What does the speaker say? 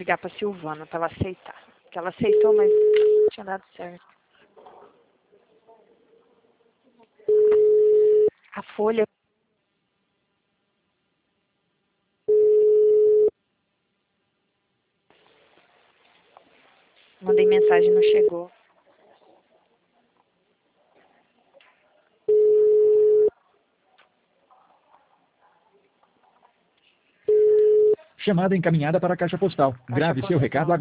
ligar pra Silvana pra ela aceitar. Porque ela aceitou, mas não tinha dado certo. A folha. Mandei mensagem, não chegou. Chamada encaminhada para a caixa postal. Grave seu recado agora.